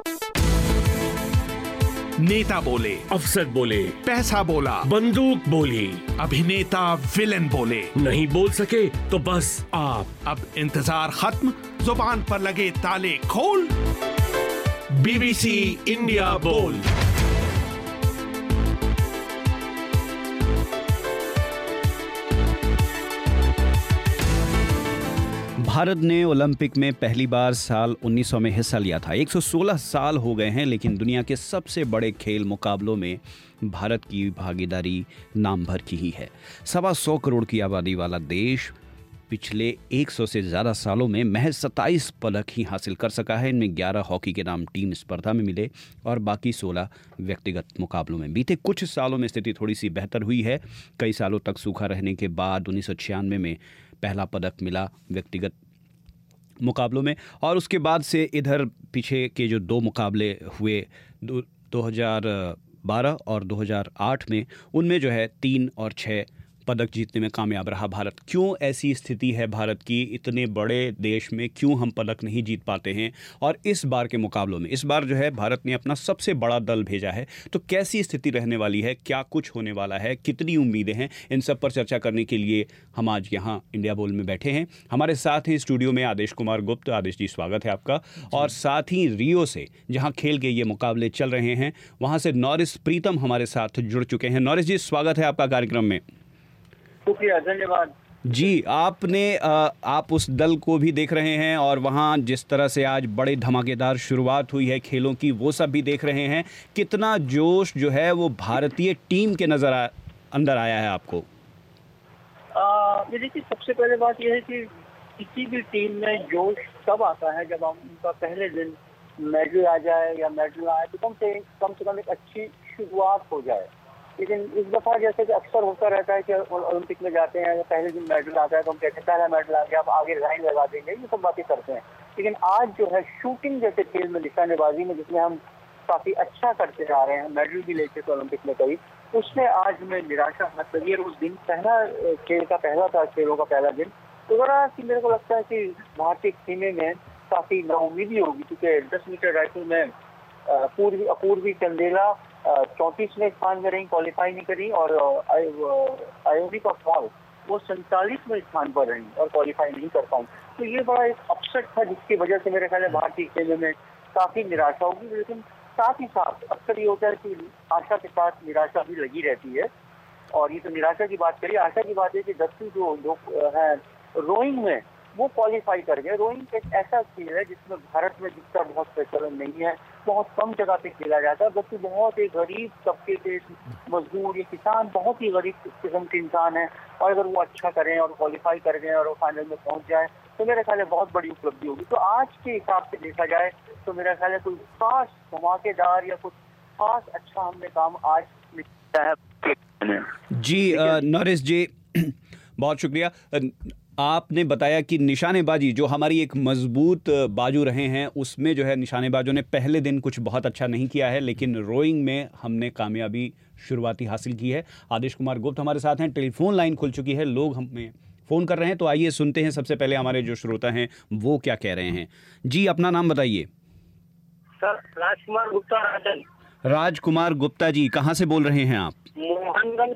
नेता बोले, अफसर बोले, पैसा बोला, बंदूक बोली, अभिनेता विलन बोले, नहीं बोल सके तो बस आप। अब इंतजार खत्म, जुबान पर लगे ताले खोल। बीबीसी इंडिया बोल। भारत ने ओलंपिक में पहली बार साल 1900 में हिस्सा लिया था। 116 साल हो गए हैं, लेकिन दुनिया के सबसे बड़े खेल मुकाबलों में भारत की भागीदारी नाम भर की ही है। 125 करोड़ की आबादी वाला देश पिछले 100 से ज़्यादा सालों में महज 27 पदक ही हासिल कर सका है। इनमें 11 हॉकी के नाम टीम स्पर्धा में मिले और बाकी 16 व्यक्तिगत मुकाबलों में। बीते कुछ सालों में स्थिति थोड़ी सी बेहतर हुई है। कई सालों तक सूखा रहने के बाद 1996 में पहला पदक मिला व्यक्तिगत मुकाबलों में, और उसके बाद से इधर पीछे के जो 2 मुकाबले हुए 2012 और 2008 में, उनमें जो है 3 और 6 पदक जीतने में कामयाब रहा भारत। क्यों ऐसी स्थिति है भारत की? इतने बड़े देश में क्यों हम पदक नहीं जीत पाते हैं? और इस बार के मुकाबलों में इस बार जो है भारत ने अपना सबसे बड़ा दल भेजा है, तो कैसी स्थिति रहने वाली है, क्या कुछ होने वाला है, कितनी उम्मीदें हैं, इन सब पर चर्चा करने के लिए हम आज यहाँ इंडिया बोल में बैठे हैं। हमारे साथ ही स्टूडियो में आदेश कुमार गुप्ता। आदेश जी, स्वागत है आपका। और साथ ही रियो से, जहाँ खेल के ये मुकाबले चल रहे हैं, वहाँ से नॉरिस प्रीतम हमारे साथ जुड़ चुके हैं। नॉरिस जी, स्वागत है आपका कार्यक्रम में। शुक्रिया, धन्यवाद जी। आप उस दल को भी देख रहे हैं और वहाँ जिस तरह से आज बड़े धमाकेदार शुरुआत हुई है खेलों की, वो सब भी देख रहे हैं। कितना जोश जो है वो भारतीय टीम के अंदर आया है आपको? ये देखिए, सबसे पहले बात यह है कि किसी भी टीम में जोश तब आता है जब उनका पहले दिन मेडल आ जाए या मेडल आए तो कम से कम एक अच्छी शुरुआत हो जाए। लेकिन इस दफ़ा जैसे कि अक्सर होता रहता है कि ओलंपिक में जाते हैं, पहले दिन मेडल आता है तो हम कहते हैं पहला मेडल आ गया, अब आगे लाइन लगा देंगे, ये सब बातें करते हैं। लेकिन आज जो है शूटिंग जैसे खेल में, निशानेबाजी में, जिसमें हम काफ़ी अच्छा करते आ रहे हैं, मेडल भी लेके तो ओलंपिक में कई, उसमें आज हमें निराशा मत लगी। और उस दिन खेल का पहला था, खेलों का पहला दिन, तो ज़रा सी मेरे को लगता है कि भारतीय खेमे में काफ़ी नाउमीदी होगी, क्योंकि 10 मीटर राइफल में अपूर्वी चंदेला 34वें स्थान में रही, क्वालिफाई नहीं करी, और आयोनी का फॉल वो 47वें स्थान पर रही और क्वालिफाई नहीं कर पाई। तो ये बड़ा एक अपसेट था, जिसकी वजह से मेरे ख्याल है भारतीय खेल में काफी निराशा होगी। लेकिन साथ ही साथ अक्सर ये होता है कि आशा के साथ निराशा भी लगी रहती है। और ये तो निराशा की बात करिए, आशा की बात है कि 10वीं जो है रोइंग में वो क्वालिफाई कर गए। रोइंग एक ऐसा खेल है जिसमें भारत में जिसका बहुत प्रचलन नहीं है, बहुत कम जगह पे खेला जाता है, जबकि बहुत ही गरीब तबके के मजदूर या किसान, बहुत ही गरीब किस्म के इंसान है, और अगर वो अच्छा करें और क्वालिफाई कर गए और फाइनल में पहुंच जाए तो मेरे ख्याल है बहुत बड़ी उपलब्धि होगी। तो आज के हिसाब से देखा जाए तो मेरा ख्याल है कोई खास धमाकेदार या कुछ खास अच्छा हमने काम आज किया है। जी नॉरिस जी, बहुत शुक्रिया। आपने बताया कि निशानेबाजी जो हमारी एक मजबूत बाजू रहे हैं, उसमें जो है निशानेबाजों ने पहले दिन कुछ बहुत अच्छा नहीं किया है, लेकिन रोइंग में हमने कामयाबी शुरुआती हासिल की है। आदेश कुमार गुप्ता हमारे साथ हैं, टेलीफोन लाइन खुल चुकी है, लोग हमें फ़ोन कर रहे हैं, तो आइए सुनते हैं सबसे पहले हमारे जो श्रोता हैं वो क्या कह रहे हैं। जी, अपना नाम बताइए। सर, राजकुमार गुप्ता। राजकुमार गुप्ता जी, कहाँ से बोल रहे हैं आप? मोहनगंज,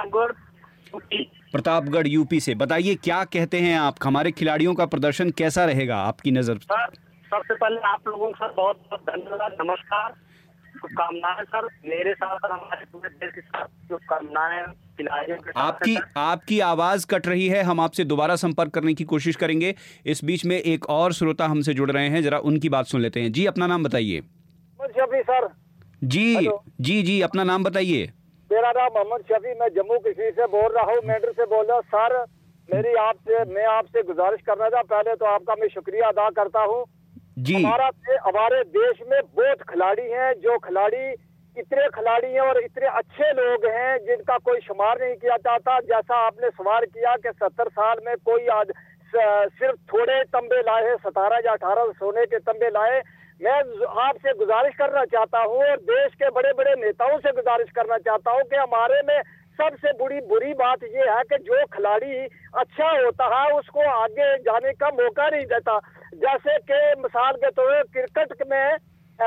प्रतापगढ़ यूपी से। बताइए क्या कहते हैं आप, हमारे खिलाड़ियों का प्रदर्शन कैसा रहेगा आपकी नज़र? सर, सबसे पहले आप लोगों का बहुत बहुत धन्यवाद, नमस्कार, शुभकामनाएं सर। मेरे साथ हमारे पूरे देश के साथ शुभकामनाएं खिलाड़ियों के साथ। आपकी आवाज़ कट रही है, हम आपसे दोबारा संपर्क करने की कोशिश करेंगे। इस बीच में एक और श्रोता हमसे जुड़ रहे हैं, जरा उनकी बात सुन लेते हैं। जी, अपना नाम बताइए। सर जी, अपना नाम बताइए। मेरा नाम मोहम्मद शफी, मैं जम्मू कश्मीर से बोल रहा हूँ, मेडर से बोल रहा हूँ। सर, मैं आपसे गुजारिश करना था, पहले तो आपका मैं शुक्रिया अदा करता हूँ जी। हमारे देश में बहुत खिलाड़ी हैं, जो खिलाड़ी इतने खिलाड़ी हैं और इतने अच्छे लोग हैं जिनका कोई शुमार नहीं किया जाता। जैसा आपने सवाल किया कि 70 साल में कोई सिर्फ थोड़े तंबे लाए हैं, 17 या 18 सोने के तंबे लाए। मैं आपसे गुजारिश करना चाहता हूँ और देश के बड़े बड़े नेताओं से गुजारिश करना चाहता हूँ कि हमारे में सबसे बुरी बात यह है कि जो खिलाड़ी अच्छा होता है उसको आगे जाने का मौका नहीं देता। जैसे कि मिसाल के तौर पर क्रिकेट में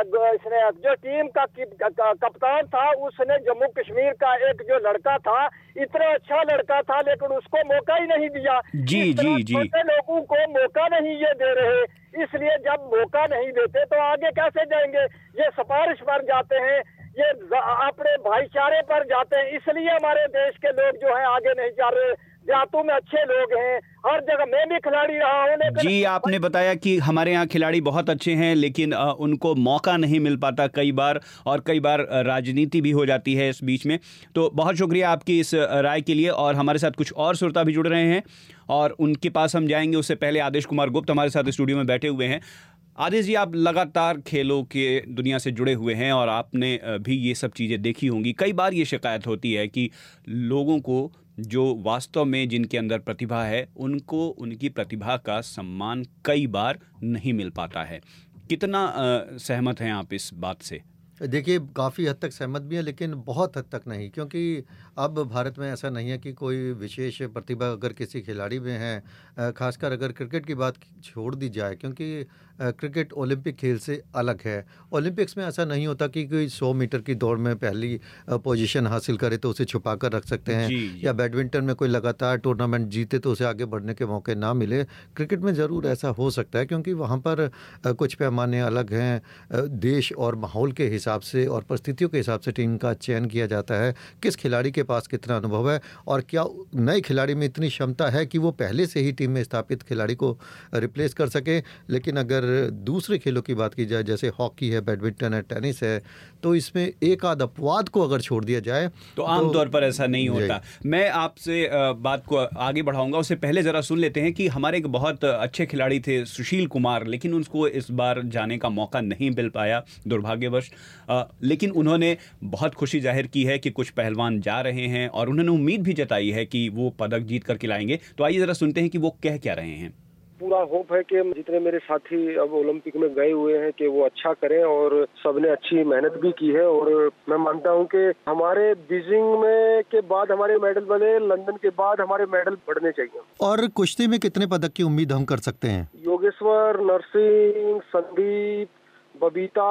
इसने जो टीम का कप्तान था उसने जम्मू कश्मीर का एक जो लड़का था, इतना अच्छा लड़का था, लेकिन उसको मौका ही नहीं दिया। जी जी जी, छोटे लोगों को मौका नहीं ये दे रहे, इसलिए जब मौका नहीं देते तो आगे कैसे जाएंगे? ये सिफारिश पर जाते हैं, ये अपने भाईचारे पर जाते हैं, इसलिए हमारे देश के लोग जो है आगे नहीं जा रहे। देहातों में अच्छे लोग हैं, हर जगह मैं भी खिलाड़ी रहा हूँ। जी, आपने बताया कि हमारे यहाँ खिलाड़ी बहुत अच्छे हैं, लेकिन उनको मौका नहीं मिल पाता कई बार, और कई बार राजनीति भी हो जाती है इस बीच में। तो बहुत शुक्रिया आपकी इस राय के लिए। और हमारे साथ कुछ और श्रोता भी जुड़ रहे हैं और उनके पास हम जाएंगे। उससे पहले आदेश कुमार गुप्त हमारे साथ स्टूडियो में बैठे हुए हैं। आदेश जी, आप लगातार खेलों के दुनिया से जुड़े हुए हैं और आपने भी ये सब चीज़ें देखी होंगी। कई बार ये शिकायत होती है कि लोगों को जो वास्तव में जिनके अंदर प्रतिभा है, उनको उनकी प्रतिभा का सम्मान कई बार नहीं मिल पाता है। कितना सहमत हैं आप इस बात से? देखिए, काफ़ी हद तक सहमत भी है, लेकिन बहुत हद तक नहीं, क्योंकि अब भारत में ऐसा नहीं है कि कोई विशेष प्रतिभा अगर किसी खिलाड़ी में है। खासकर अगर क्रिकेट की बात छोड़ दी जाए, क्योंकि क्रिकेट ओलंपिक खेल से अलग है। ओलंपिक्स में ऐसा नहीं होता कि कोई 100 मीटर की दौड़ में पहली पोजीशन हासिल करे तो उसे छुपा कर रख सकते हैं, या बैडमिंटन में कोई लगातार टूर्नामेंट जीते तो उसे आगे बढ़ने के मौके ना मिले। क्रिकेट में ज़रूर ऐसा हो सकता है, क्योंकि वहाँ पर कुछ पैमाने अलग हैं। देश और माहौल के हिसाब से और परिस्थितियों के हिसाब से टीम का चयन किया जाता है, किस खिलाड़ी के पास कितना अनुभव है और क्या नए खिलाड़ी में इतनी क्षमता है कि वो पहले से ही टीम में स्थापित खिलाड़ी को रिप्लेस कर सके। लेकिन अगर दूसरे खेलों की बात की जाए, जैसे हॉकी है, बैडमिंटन है, टेनिस है, तो इसमें एक आध अपवाद को अगर छोड़ दिया जाए तो आमतौर पर ऐसा नहीं होता। मैं आपसे बात को आगे बढ़ाऊंगा, उससे पहले ज़रा सुन लेते हैं कि हमारे एक बहुत अच्छे खिलाड़ी थे सुशील कुमार, लेकिन उनको इस बार जाने का मौका नहीं मिल पाया दुर्भाग्यवश। लेकिन उन्होंने बहुत खुशी जाहिर की है कि कुछ पहलवान जा रहे हैं और उन्होंने उम्मीद भी जताई है कि वो पदक जीत करके लाएंगे। तो आइए ज़रा सुनते हैं कि वो कह क्या रहे हैं। पूरा होप है कि जितने मेरे साथी अब ओलंपिक में गए हुए हैं कि वो अच्छा करें, और सबने अच्छी मेहनत भी की है। और मैं मानता हूं कि हमारे बीजिंग में के बाद हमारे मेडल बने, लंदन के बाद हमारे मेडल बढ़ने चाहिए। और कुश्ती में कितने पदक की उम्मीद हम कर सकते हैं? योगेश्वर, नरसिंह, संदीप, बबीता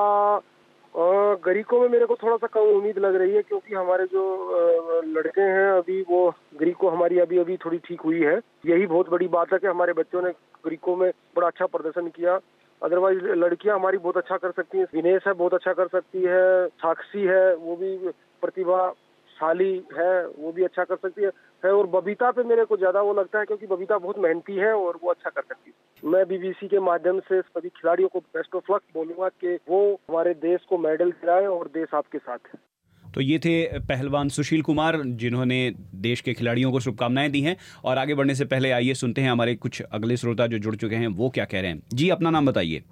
और ग्रीको में मेरे को थोड़ा सा कम उम्मीद लग रही है, क्योंकि हमारे जो लड़के हैं अभी, वो ग्रीको हमारी अभी थोड़ी ठीक हुई है। यही बहुत बड़ी बात है कि हमारे बच्चों ने ग्रीको में बड़ा अच्छा प्रदर्शन किया। अदरवाइज लड़कियां हमारी बहुत अच्छा कर सकती हैं। विनेश है, बहुत अच्छा कर सकती है। साक्षी है, वो भी प्रतिभाशाली है, वो भी अच्छा कर सकती है। और बबीता पे मेरे को ज्यादा वो लगता है, क्योंकि बबीता बहुत मेहनती है और वो अच्छा कर सकती है। मैं बीबीसी के माध्यम से सभी खिलाड़ियों को बेस्ट ऑफ लक बोलूंगा कि वो हमारे देश को मेडल दिलाए, और देश आपके साथ है। तो ये थे पहलवान सुशील कुमार, जिन्होंने देश के खिलाड़ियों को शुभकामनाएं दी हैं। और आगे बढ़ने से पहले आइए सुनते हैं हमारे कुछ अगले श्रोता जो जुड़ चुके हैं, वो क्या कह रहे हैं। जी, अपना नाम बताइए।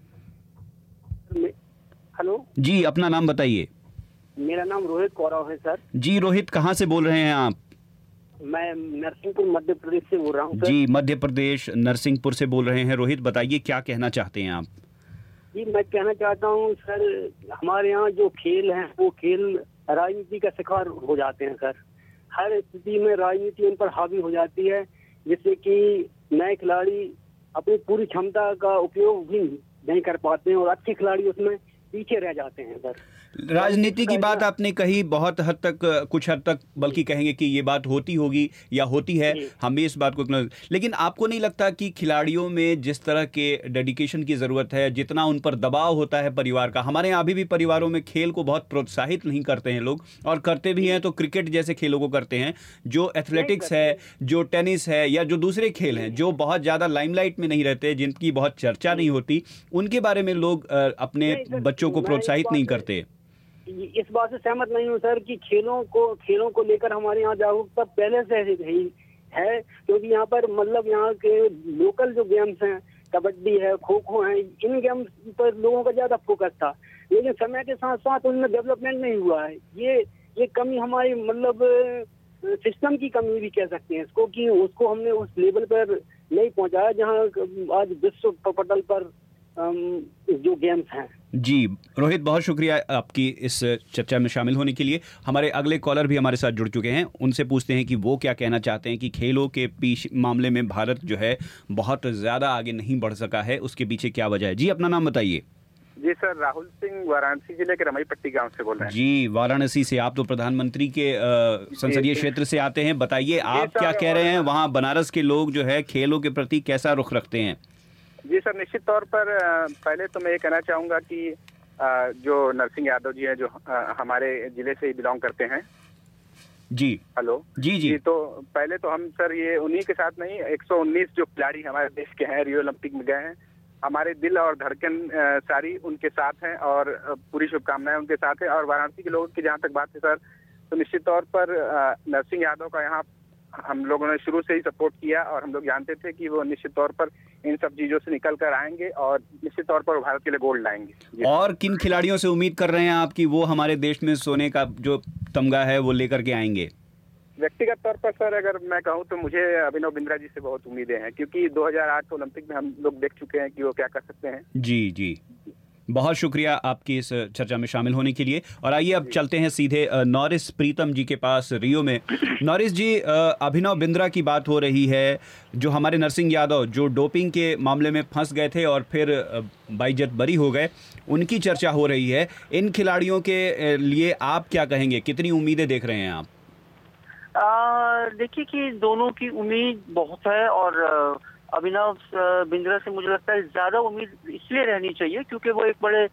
हेलो जी, अपना नाम बताइए। मेरा नाम रोहित कौरव है सर। जी रोहित, कहाँ से बोल रहे हैं आप? मैं नरसिंहपुर मध्य प्रदेश से बोल रहा हूँ सर। जी, मध्य प्रदेश नरसिंहपुर से बोल रहे हैं। रोहित, बताइए क्या कहना चाहते हैं आप? जी, मैं कहना चाहता हूँ सर, हमारे यहाँ जो खेल हैं वो खेल राजनीति का शिकार हो जाते हैं सर। हर स्थिति में राजनीति उन पर हावी हो जाती है, जिससे कि नए खिलाड़ी अपनी पूरी क्षमता का उपयोग भी नहीं कर पाते हैं और अच्छे खिलाड़ी उसमें पीछे रह जाते हैं सर। राजनीति की बात आपने कही, बहुत हद तक, कुछ हद तक बल्कि कहेंगे कि ये बात होती होगी या होती है, हम भी इस बात को, लेकिन आपको नहीं लगता कि खिलाड़ियों में जिस तरह के डेडिकेशन की ज़रूरत है, जितना उन पर दबाव होता है परिवार का, हमारे यहाँ अभी भी परिवारों में खेल को बहुत प्रोत्साहित नहीं करते हैं लोग, और करते भी हैं तो क्रिकेट जैसे खेलों को करते हैं। जो एथलेटिक्स है, जो टेनिस है, या जो दूसरे खेल हैं जो बहुत ज़्यादा लाइमलाइट में नहीं रहते, जिनकी बहुत चर्चा नहीं होती, उनके बारे में लोग अपने बच्चों को प्रोत्साहित नहीं करते। इस बात से सहमत नहीं हूँ सर कि खेलों को लेकर हमारे यहाँ जागरूकता पहले से ही है, क्योंकि यहाँ पर मतलब यहाँ के लोकल जो गेम्स हैं, कबड्डी है, खो खो है, इन गेम्स पर लोगों का ज्यादा फोकस था, लेकिन समय के साथ साथ उनमें डेवलपमेंट नहीं हुआ है। ये कमी हमारी मतलब सिस्टम की कमी भी कह सकते हैं इसको, कि उसको हमने उस लेवल पर नहीं पहुँचाया जहाँ आज विश्व पटल पर जो गेम्स हैं। जी रोहित, बहुत शुक्रिया आपकी इस चर्चा में शामिल होने के लिए। हमारे अगले कॉलर भी हमारे साथ जुड़ चुके हैं, उनसे पूछते हैं कि वो क्या कहना चाहते हैं कि खेलों के मामले में भारत जो है बहुत ज़्यादा आगे नहीं बढ़ सका है, उसके पीछे क्या वजह है। जी, अपना नाम बताइए। जी सर, राहुल सिंह वाराणसी जिले के रमई पट्टी गांव से बोल रहे हैं। जी, वाराणसी से। आप तो प्रधानमंत्री के संसदीय क्षेत्र से आते हैं, बताइए आप क्या कह रहे हैं, वहाँ बनारस के लोग जो है खेलों के प्रति कैसा रुख रखते हैं? जी सर, निश्चित तौर पर पहले तो मैं ये कहना चाहूंगा कि जो नरसिंह यादव जी हैं, जो हमारे जिले से ही बिलोंग करते हैं। जी हेलो। जी, तो पहले तो हम सर ये उन्हीं के साथ नहीं, 119 जो खिलाड़ी हमारे देश के हैं, रियो ओलंपिक में गए हैं, हमारे दिल और धड़कन सारी उनके साथ हैं और पूरी शुभकामनाएं उनके साथ हैं। और वाराणसी के लोगों की जहाँ तक बात है सर, तो निश्चित तौर पर नरसिंह यादव का यहाँ हम लोगों ने शुरू से ही सपोर्ट किया और हम लोग जानते थे कि वो निश्चित तौर पर इन सब चीजों से निकल कर आएंगे और निश्चित तौर पर भारत के लिए गोल्ड लाएंगे। और किन खिलाड़ियों से उम्मीद कर रहे हैं आप कि वो हमारे देश में सोने का जो तमगा है वो लेकर के आएंगे? व्यक्तिगत तौर पर सर अगर मैं कहूँ तो मुझे अभिनव बिंद्रा जी से बहुत उम्मीदें हैं, क्योंकि 2008 ओलंपिक में हम लोग देख चुके हैं कि वो क्या कर सकते हैं। जी, बहुत शुक्रिया आपकी इस चर्चा में शामिल होने के लिए। और आइए अब चलते हैं सीधे नॉरिस प्रीतम जी के पास रियो में। नॉरिस जी, अभिनव बिंद्रा की बात हो रही है, जो हमारे नरसिंह यादव जो डोपिंग के मामले में फंस गए थे और फिर बाइज्जत बरी हो गए, उनकी चर्चा हो रही है। इन खिलाड़ियों के लिए आप क्या कहेंगे, कितनी उम्मीदें देख रहे हैं आप? देखिए कि दोनों की उम्मीद बहुत है और अभिनव बिंद्रा से मुझे लगता है ज्यादा उम्मीद इसलिए रहनी चाहिए क्योंकि वो एक बड़े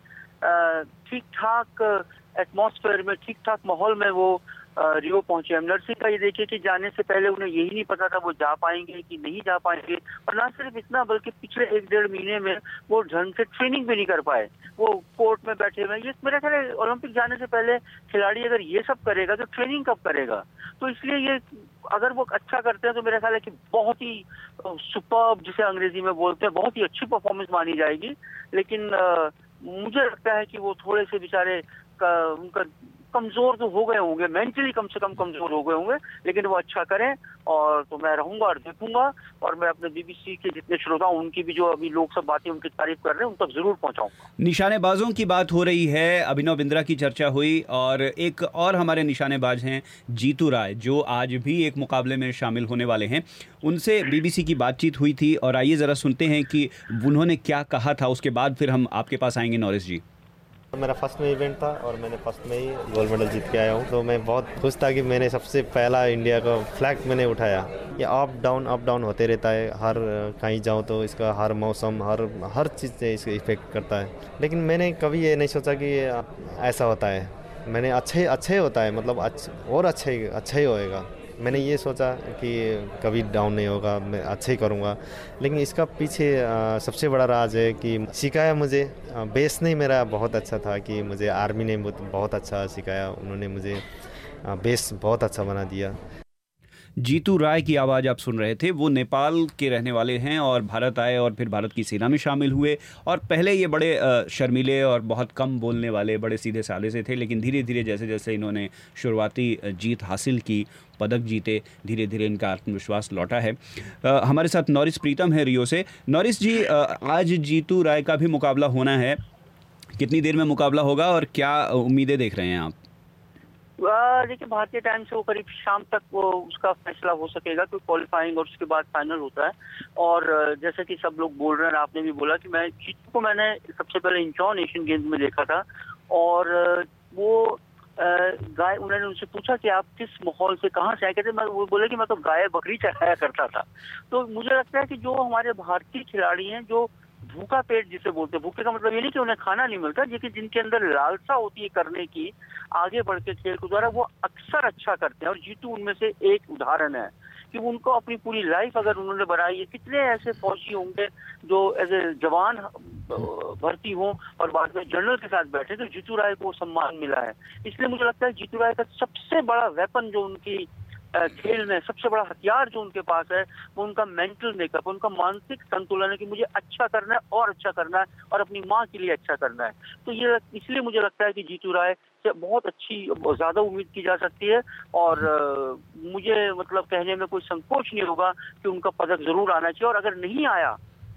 ठीक ठाक एटमॉस्फेयर में, ठीक ठाक माहौल में वो रियो पहुंचे। हम नरसिंह का ये देखिए कि जाने से पहले उन्हें यही नहीं पता था वो जा पाएंगे कि नहीं जा पाएंगे, और ना सिर्फ इतना बल्कि पिछले 1-1.5 महीने में वो ढंग से ट्रेनिंग भी नहीं कर पाए, वो कोर्ट में बैठे हुए। ये मेरा ख्याल है ओलंपिक जाने से पहले खिलाड़ी अगर ये सब करेगा तो ट्रेनिंग कब करेगा? तो इसलिए ये अगर वो अच्छा करते हैं तो मेरा ख्याल है कि बहुत ही सुपर्ब, जिसे अंग्रेजी में बोलते हैं, बहुत ही अच्छी परफॉर्मेंस मानी जाएगी। लेकिन मुझे लगता है कि वो थोड़े से बेचारे उनका कमजोर तो हो गए होंगे, मेंटली कम से कम कमजोर हो गए होंगे, लेकिन वो अच्छा करें और तो मैं रहूंगा और देखूंगा। और मैं अपने बीबीसी के जितने श्रोता उनकी भी जो अभी लोग सब बातें उनकी तारीफ कर रहे हैं उन तक जरूर पहुंचाऊंगा। निशानेबाजों की बात हो रही है, अभिनव बिंद्रा की चर्चा हुई और एक और हमारे निशानेबाज हैं जीतू राय, जो आज भी एक मुकाबले में शामिल होने वाले हैं। उनसे बीबीसी की बातचीत हुई थी और आइए ज़रा सुनते हैं कि उन्होंने क्या कहा था। उसके बाद फिर हम आपके पास आएंगे नॉरिस जी। मेरा फर्स्ट में इवेंट था और मैंने फर्स्ट में ही गोल्ड मेडल जीत के आया हूँ, तो मैं बहुत खुश था कि मैंने सबसे पहला इंडिया का फ्लैग मैंने उठाया। ये अप डाउन होते रहता है, हर कहीं जाऊँ तो इसका हर मौसम हर चीज़ से इसका इफेक्ट करता है, लेकिन मैंने कभी ये नहीं सोचा कि ऐसा होता है। मैंने अच्छे होता है, मतलब अच्छा ही होएगा। मैंने ये सोचा कि कभी डाउन नहीं होगा, मैं अच्छा ही करूँगा। लेकिन इसका पीछे सबसे बड़ा राज है कि सिखाया मुझे, बेस नहीं मेरा बहुत अच्छा था कि मुझे आर्मी ने बहुत अच्छा सिखाया, उन्होंने मुझे बेस बहुत अच्छा बना दिया। जीतू राय की आवाज़ आप सुन रहे थे। वो नेपाल के रहने वाले हैं और भारत आए और फिर भारत की सेना में शामिल हुए। और पहले ये बड़े शर्मीले और बहुत कम बोलने वाले, बड़े सीधे साधे से थे, लेकिन धीरे धीरे जैसे जैसे इन्होंने शुरुआती जीत हासिल की, पदक जीते, धीरे धीरे इनका आत्मविश्वास लौटा है। हमारे साथ नॉरिस प्रीतम है रियो से। नॉरिस जी, आज जीतू राय का भी मुकाबला होना है, कितनी देर में मुकाबला होगा और क्या उम्मीदें देख रहे हैं आप? देखिए, भारतीय टाइम से वो करीब शाम तक वो उसका फैसला हो सकेगा, क्योंकि क्वालिफाइंग और उसके बाद फाइनल होता है। और जैसे कि सब लोग बोल रहे हैं, आपने भी बोला कि जीतू को मैंने सबसे पहले इंचॉन एशियन गेम्स में देखा था और वो उन्होंने उनसे पूछा कि आप किस माहौल से, कहाँ से आए? कहते वो बोले कि मैं तो गाय बकरी चढ़ाया करता था। तो मुझे लगता है कि जो हमारे भारतीय खिलाड़ी हैं, जो भूखा पेट जिसे बोलते हैं, भूखे का मतलब ये नहीं कि उन्हें खाना नहीं मिलता, लेकिन जिनके अंदर लालसा होती है करने की, आगे बढ़ के खेल के द्वारा, वो अक्सर अच्छा करते हैं। और जीतू उनमें से एक उदाहरण है कि उनको अपनी पूरी लाइफ अगर उन्होंने बनाई है। कितने ऐसे फौजी होंगे जो एज ए जवान भर्ती हों और बाद में जनरल के साथ बैठे, तो जीतू राय को सम्मान मिला है। इसलिए मुझे लगता है जीतू राय का सबसे बड़ा वेपन जो उनकी खेल में, सबसे बड़ा हथियार जो उनके पास है, वो उनका मेंटल मेकअप, उनका मानसिक संतुलन है कि मुझे अच्छा करना है और अच्छा करना है और अपनी माँ के लिए अच्छा करना है। तो ये इसलिए मुझे लगता है कि जीतू राय से बहुत अच्छी, ज्यादा उम्मीद की जा सकती है। और मुझे मतलब कहने में कोई संकोच नहीं होगा कि उनका पदक जरूर आना चाहिए। और अगर नहीं आया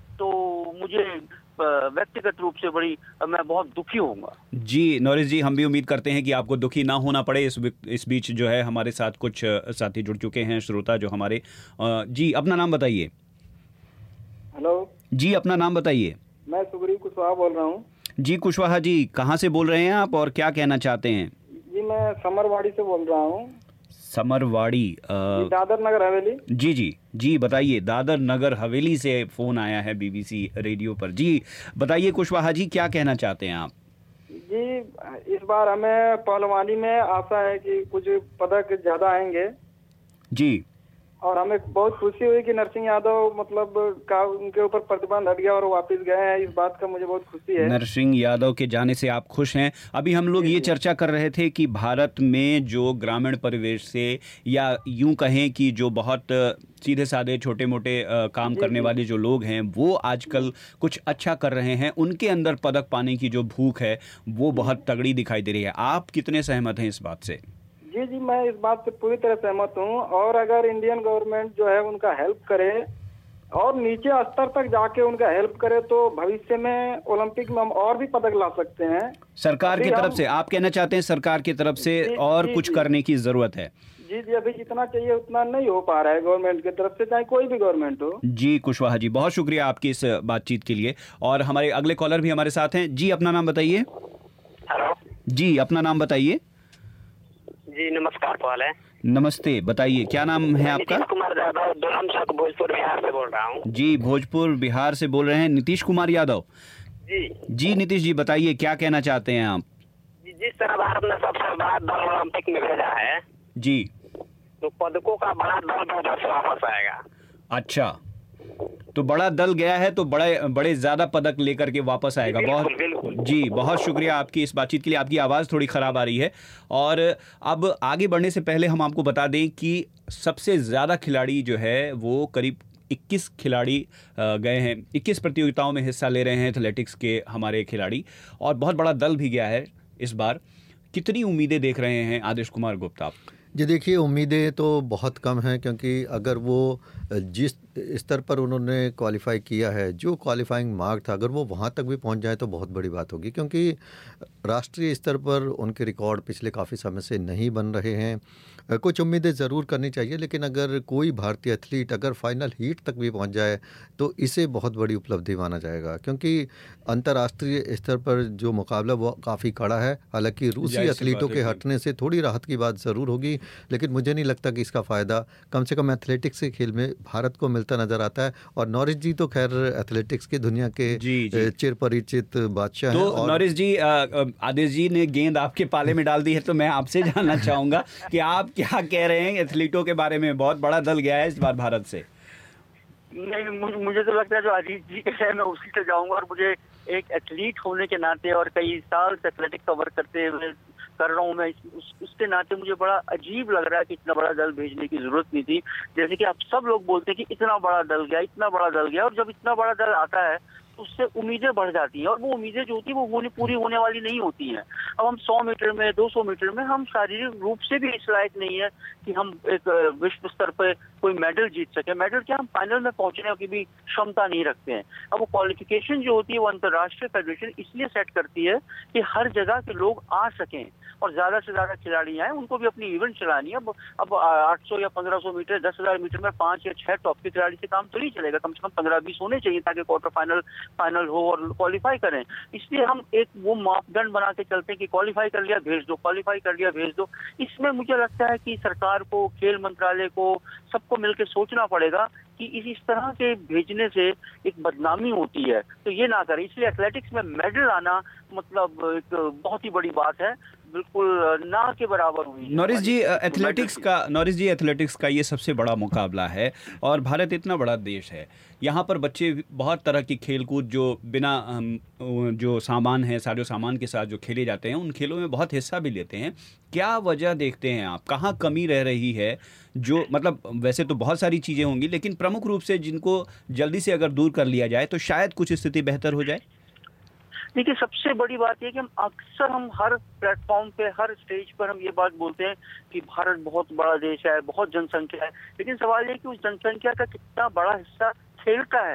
तो मुझे व्यक्तिगत रूप से मैं बहुत दुखी होऊंगा। जी नॉरिस जी, हम भी उम्मीद करते हैं कि आपको दुखी ना होना पड़े। इस बीच जो है हमारे साथ कुछ साथी जुड़ चुके हैं, श्रोता जो हमारे। जी, अपना नाम बताइए। हेलो जी, अपना नाम बताइए। मैं सुग्रीव कुशवाहा बोल रहा हूँ। जी कुशवाहा जी, कहाँ से बोल रहे हैं आप और क्या कहना चाहते हैं? जी मैं समरवाड़ी से बोल रहा हूँ। समरवाड़ी, दादर नगर हवेली। जी जी जी, बताइए। दादर नगर हवेली से फोन आया है बीबीसी रेडियो पर। जी बताइए कुशवाहा जी, क्या कहना चाहते हैं आप? जी इस बार हमें पहलवानी में आशा है कि कुछ पदक ज्यादा आएंगे जी, और हमें बहुत खुशी हुई कि नरसिंह यादव मतलब का उनके ऊपर प्रतिबंध हट गया और वापस गए हैं। इस बात का मुझे बहुत खुशी है। नरसिंह यादव के जाने से आप खुश हैं? अभी हम लोग ये चर्चा कर रहे थे कि भारत में जो ग्रामीण परिवेश से, या यूं कहें कि जो बहुत सीधे साधे छोटे मोटे काम करने वाले जो लोग हैं, वो आजकल कुछ अच्छा कर रहे हैं। उनके अंदर पदक पाने की जो भूख है वो बहुत तगड़ी दिखाई दे रही है। आप कितने सहमत हैं इस बात से? जी जी, मैं इस बात से पूरी तरह सहमत हूँ। और अगर इंडियन गवर्नमेंट जो है उनका हेल्प करे और नीचे स्तर तक जाके उनका हेल्प करे तो भविष्य में ओलंपिक में हम और भी पदक ला सकते हैं। सरकार की तरफ से आप कहना चाहते हैं सरकार की तरफ से और कुछ करने की जरूरत है? जी जी, अभी जितना चाहिए उतना नहीं हो पा रहा है गवर्नमेंट की तरफ से, चाहे कोई भी गवर्नमेंट हो। जी कुशवाहा जी, बहुत शुक्रिया आपकी इस बातचीत के लिए। और हमारे अगले कॉलर भी हमारे साथ हैं। जी अपना नाम बताइए। जी अपना नाम बताइए। जी नमस्कार पाल है। नमस्ते, बताइए क्या नाम है आपका? नीतीश कुमार यादव, भोजपुर बिहार से बोल रहा हूँ। जी भोजपुर बिहार से बोल रहे हैं नीतीश कुमार यादव जी। जी नीतीश जी, बताइए क्या कहना चाहते हैं आप? जिस तरह भारत ने सबसे बड़ा दल ओलंपिक में भेजा है जी, तो पदकों का बड़ा दल वापस आएगा। अच्छा, तो बड़ा दल गया है तो बड़े ज्यादा पदक लेकर के वापस आएगा। बहुत जी, बहुत शुक्रिया आपकी इस बातचीत के लिए। आपकी आवाज़ थोड़ी ख़राब आ रही है। और अब आगे बढ़ने से पहले हम आपको बता दें कि सबसे ज़्यादा खिलाड़ी जो है वो करीब 21 खिलाड़ी गए हैं। 21 प्रतियोगिताओं में हिस्सा ले रहे हैं एथलेटिक्स के हमारे खिलाड़ी, और बहुत बड़ा दल भी गया है इस बार। कितनी उम्मीदें देख रहे हैं आदेश कुमार गुप्ता आप? जी देखिए, उम्मीदें तो बहुत कम हैं, क्योंकि अगर वो जिस स्तर पर उन्होंने क्वालिफाई किया है, जो क्वालिफाइंग मार्क था, अगर वो वहाँ तक भी पहुँच जाए तो बहुत बड़ी बात होगी। क्योंकि राष्ट्रीय स्तर पर उनके रिकॉर्ड पिछले काफ़ी समय से नहीं बन रहे हैं। कुछ उम्मीदें ज़रूर करनी चाहिए, लेकिन अगर कोई भारतीय एथलीट अगर फाइनल हीट तक भी पहुँच जाए तो इसे बहुत बड़ी उपलब्धि माना जाएगा। क्योंकि अंतर्राष्ट्रीय स्तर पर जो मुकाबला वो काफ़ी कड़ा है। हालांकि रूसी एथलीटों के हटने से थोड़ी राहत की बात ज़रूर होगी, लेकिन मुझे नहीं लगता कि इसका फ़ायदा कम से कम एथलेटिक्स के खेल में भारत को मिलता नज़र आता है। और नॉरिस जी तो खैर एथलेटिक्स की दुनिया के चिर परिचित बादशाह हैं। तो नॉरिस जी, आदेश जी ने गेंद आपके पाले में डाल दी है, तो मैं आपसे जानना चाहूँगा कि आप क्या कह रहे हैं एथलीटों के बारे में? बहुत बड़ा दल गया है इस बार भारत से। नहीं, मुझे तो लगता है जो अजीत जी कह रहे हैं मैं उसी से जाऊंगा। और मुझे एक एथलीट होने के नाते और कई साल से एथलेटिक्स का वर्क कर रहा हूँ मैं, उसके नाते मुझे बड़ा अजीब लग रहा है कि इतना बड़ा दल भेजने की जरूरत नहीं थी। जैसे कि आप सब लोग बोलते हैं कि इतना बड़ा दल गया, इतना बड़ा दल गया, और जब इतना बड़ा दल आता है तो उससे उम्मीदें बढ़ जाती हैं, और वो उम्मीदें जो होती है वो पूरी होने वाली नहीं होती हैं। अब हम 100 मीटर में, 200 मीटर में हम शारीरिक रूप से भी इस लायक नहीं है कि हम एक विश्व स्तर पर कोई मेडल जीत सके। मेडल क्या, हम फाइनल में पहुंचने की भी क्षमता नहीं रखते हैं। अब वो क्वालिफिकेशन जो होती है वो अंतर्राष्ट्रीय फेडरेशन इसलिए सेट करती है कि हर जगह के लोग आ सकें और ज्यादा से ज्यादा खिलाड़ी आए, उनको भी अपनी इवेंट चलानी है। अब 800 या 1500 मीटर, 10,000 मीटर में 5 या 6 टॉप के खिलाड़ी से काम तो नहीं चलेगा। कम से कम 15-20 होने चाहिए ताकि क्वार्टर फाइनल हो और क्वालिफाई करें। इसलिए हम एक वो मापदंड बना के चलते हैं कि क्वालिफाई कर लिया भेज दो, क्वालिफाई कर लिया भेज दो। इसमें मुझे लगता है कि सरकार को, खेल मंत्रालय को, सबको मिलकर सोचना पड़ेगा कि इस तरह के भेजने से एक बदनामी होती है, तो ये ना करें। इसलिए एथलेटिक्स में मेडल आना मतलब एक बहुत ही बड़ी बात है, बिल्कुल ना के बराबर हुई। नॉरिस जी, एथलेटिक्स का ये सबसे बड़ा मुकाबला है, और भारत इतना बड़ा देश है, यहाँ पर बच्चे बहुत तरह की खेलकूद जो बिना जो सामान है, साजो सामान के साथ जो खेले जाते हैं, उन खेलों में बहुत हिस्सा भी लेते हैं। क्या वजह देखते हैं आप, कहाँ कमी रह रही है? जो मतलब वैसे तो बहुत सारी चीज़ें होंगी, लेकिन प्रमुख रूप से जिनको जल्दी से अगर दूर कर लिया जाए तो शायद कुछ स्थिति बेहतर हो जाए। देखिए, सबसे बड़ी बात यह कि हम हर प्लेटफॉर्म पे, हर स्टेज पर हम ये बात बोलते हैं कि भारत बहुत बड़ा देश है, बहुत जनसंख्या है, लेकिन सवाल ये कि उस जनसंख्या का कितना बड़ा हिस्सा खेलता है।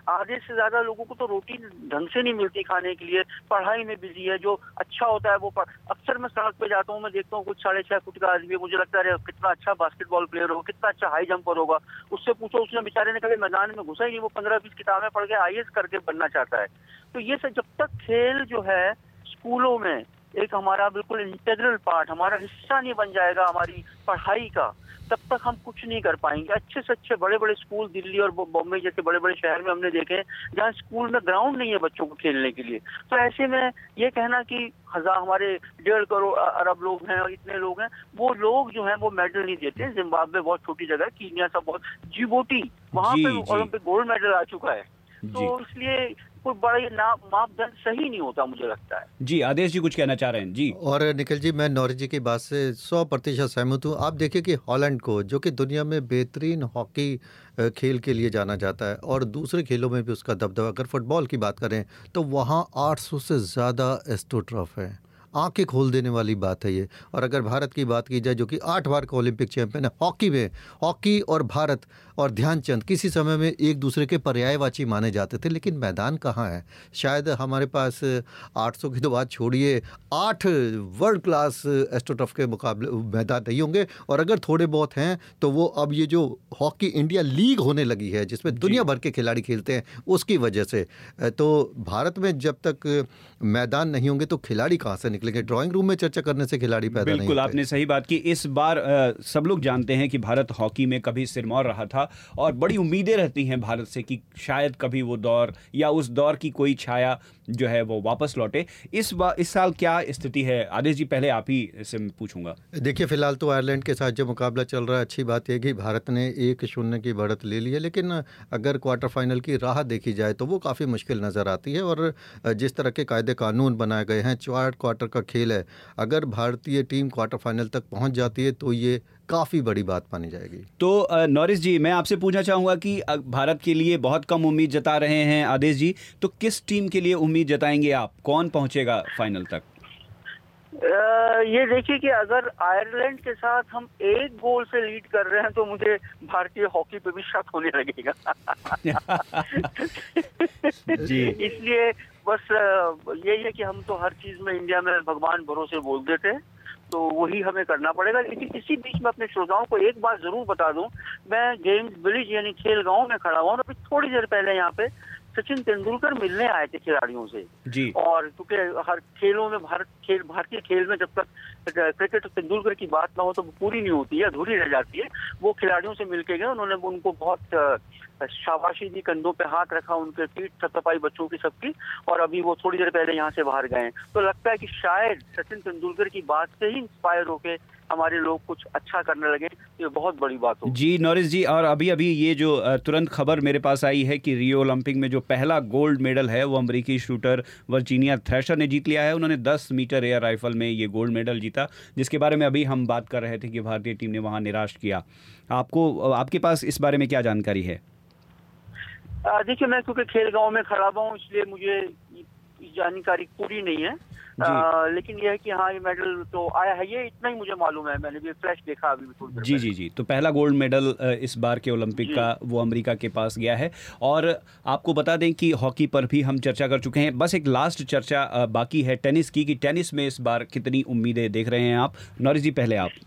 आधे से ज्यादा लोगों को तो रोटी ढंग से नहीं मिलती खाने के लिए, पढ़ाई में बिजी है। जो अच्छा होता है वो अक्सर मैं सड़क पे जाता हूँ, मैं देखता हूँ कुछ 6.5 फुट का आदमी, मुझे लगता है कितना अच्छा बास्केटबॉल प्लेयर होगा, कितना अच्छा हाई जंपर होगा। उससे पूछो, उसने बेचारे ने कभी मैदान में घुसा ही नहीं, वो 15-20 किताबें पढ़ के IAS करके बनना चाहता है। तो ये सब जब तक खेल जो है स्कूलों में एक हमारा बिल्कुल इंटीग्रल पार्ट, हमारा हिस्सा नहीं बन जाएगा हमारी पढ़ाई का, तब तक हम कुछ नहीं कर पाएंगे। अच्छे से अच्छे बड़े बड़े स्कूल दिल्ली और बॉम्बे जैसे बड़े बड़े शहर में हमने देखे हैं जहाँ स्कूल में ग्राउंड नहीं है बच्चों को खेलने के लिए। तो ऐसे में ये कहना कि हमारे 1.5 करोड़ अरब लोग हैं और इतने लोग हैं, वो लोग जो हैं वो मेडल नहीं देते। जिम्बाब्वे बहुत छोटी जगह है, कीनिया सब बहुत, जिबूटी वहाँ पे ओलंपिक गोल्ड मेडल आ चुका है। तो इसलिए कोई बड़ा मापदंड सही नहीं होता, मुझे लगता है। जी आदेश जी कुछ कहना चाह रहे हैं जी। और निखिल जी, मैं नॉरिस जी की बात से 100% सहमत हूँ। आप देखिए कि हॉलैंड को, जो कि दुनिया में बेहतरीन हॉकी खेल के लिए जाना जाता है और दूसरे खेलों में भी उसका दबदबा, अगर फुटबॉल की बात करें तो वहाँ 800 से ज़्यादा एस्ट्रोटर्फ है। आंखें खोल देने वाली बात है ये। और अगर भारत की बात की जाए, जो कि 8 बार का ओलंपिक चैंपियन है हॉकी में, हॉकी और भारत और ध्यानचंद किसी समय में एक दूसरे के पर्यायवाची माने जाते थे, लेकिन मैदान कहाँ है। शायद हमारे पास 800 की तो बात छोड़िए, 8 वर्ल्ड क्लास एस्ट्रोटर्फ के मुकाबले मैदान नहीं होंगे। और अगर थोड़े बहुत हैं तो वो अब ये जो हॉकी इंडिया लीग होने लगी है जिसमें दुनिया भर के खिलाड़ी खेलते हैं, उसकी वजह से तो भारत में जब तक मैदान नहीं होंगे तो खिलाड़ी कहाँ से निकलेंगे। ड्राइंग रूम में चर्चा करने से खिलाड़ी पैदा नहीं होते। बिल्कुल आपने सही बात की। इस बार सब लोग जानते हैं कि भारत हॉकी में कभी सिरमौर रहा था और बड़ी उम्मीदें रहती हैं भारत से कि शायद कभी वो दौर या उस दौर की कोई छाया जो है वो वापस लौटे। इस साल क्या स्थिति है आदेश जी, पहले आप ही से पूछूंगा। देखिए फिलहाल तो आयरलैंड के साथ जो मुकाबला चल रहा है, अच्छी बात है कि भारत ने 1-0 की बढ़त ले ली है, लेकिन अगर क्वार्टर फाइनल की राह देखी जाए तो वो काफ़ी मुश्किल नज़र आती है। और जिस तरह के कायदे कानून बनाए गए हैं, 4 क्वार्टर का खेल है, अगर भारतीय टीम क्वार्टर फाइनल तक पहुंच जाती है तो ये काफ़ी बड़ी बात मानी जाएगी। तो नॉरिस जी, मैं आपसे पूछना चाहूँगा कि भारत के लिए बहुत कम उम्मीद जता रहे हैं आदेश जी, तो किस टीम के लिए उम्मीद जताएंगे आप, कौन पहुंचेगा फाइनल तक? ये देखिए कि अगर आयरलैंड के साथ हम 1 गोल से लीड कर रहे हैं तो मुझे भारतीय हॉकी पे भी शक होने लगेगा। जी। इसलिए बस यही है कि हम तो हर चीज में इंडिया में भगवान भरोसे बोल देते हैं, तो वही हमें करना पड़ेगा। लेकिन इसी बीच में अपने श्रोताओं को एक बात जरूर बता दूं, मैं गेम्स विलेज यानी खेल गांव में खड़ा हुआ हूं। अभी थोड़ी देर पहले यहाँ पे सचिन तेंदुलकर मिलने आए थे खिलाड़ियों से जी। और क्योंकि हर खेलों में भारतीय खेल में जब तक क्रिकेट तेंदुलकर की बात ना हो तो वो पूरी नहीं होती है, अधूरी रह जाती है। वो खिलाड़ियों से मिलके गए, उन्होंने उनको बहुत शाबाशी दी, कंधों पे हाथ रखा, उनके पीठ थपथपाई बच्चों की सबकी, और अभी वो थोड़ी देर पहले यहाँ से बाहर गए। तो लगता है कि शायद सचिन तेंदुलकर की बात से ही इंस्पायर होके हमारे लोग कुछ अच्छा करने लगे। ये बहुत बड़ी बात हो जी नॉरिस जी। और अभी अभी ये जो तुरंत खबर मेरे पास आई है कि रियो ओलंपिक में जो पहला गोल्ड मेडल है वो अमेरिकी शूटर वर्जीनिया थ्रेशर ने जीत लिया है। उन्होंने 10 मीटर एयर राइफल में ये गोल्ड मेडल जीता, जिसके बारे में अभी हम बात कर रहे थे कि भारतीय टीम ने वहाँ निराश किया। आपके पास इस बारे में क्या जानकारी है? देखिए, मैं क्योंकि खेल गांव में खड़ा हुआ हूँ इसलिए मुझे जानकारी पूरी नहीं है, लेकिन यह है कि हाँ ये मेडल तो आया है, ये इतना ही मुझे मालूम है। मैंने भी फ्लैश देखा अभी थोड़ी देर जी जी जी। तो पहला गोल्ड मेडल इस बार के ओलंपिक का वो अमेरिका के पास गया है। और आपको बता दें कि हॉकी पर भी हम चर्चा कर चुके हैं, बस एक लास्ट चर्चा बाकी है टेनिस की, कि टेनिस में इस बार कितनी उम्मीदें देख रहे हैं आप? नॉरिस जी पहले आप।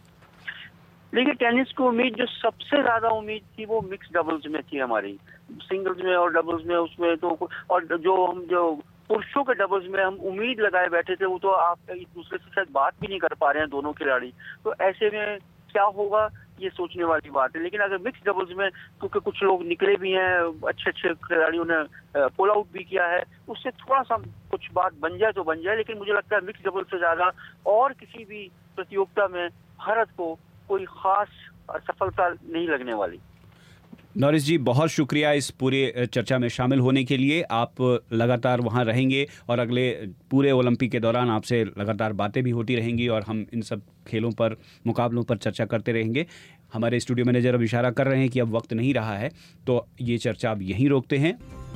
देखिए, टेनिस की उम्मीद जो सबसे ज्यादा उम्मीद थी वो मिक्स डबल्स में थी हमारी, सिंगल्स में और डबल्स में, उसमें तो और जो पुरुषों के डबल्स में हम उम्मीद लगाए बैठे थे वो तो आप एक दूसरे से शायद बात भी नहीं कर पा रहे हैं दोनों खिलाड़ी। तो ऐसे में क्या होगा ये सोचने वाली बात है। लेकिन अगर मिक्स डबल्स में, क्योंकि कुछ लोग निकले भी हैं, अच्छे अच्छे खिलाड़ियों ने पुल आउट भी किया है, उससे थोड़ा सा कुछ बात बन जाए तो बन जाए। लेकिन मुझे लगता है मिक्स डबल्स से ज्यादा और किसी भी प्रतियोगिता में भारत को कोई खास सफलता नहीं लगने वाली। नॉरिस जी बहुत शुक्रिया इस पूरे चर्चा में शामिल होने के लिए। आप लगातार वहाँ रहेंगे और अगले पूरे ओलंपिक के दौरान आपसे लगातार बातें भी होती रहेंगी और हम इन सब खेलों पर, मुकाबलों पर चर्चा करते रहेंगे। हमारे स्टूडियो मैनेजर अब इशारा कर रहे हैं कि अब वक्त नहीं रहा है, तो ये चर्चा अब यहीं रोकते हैं।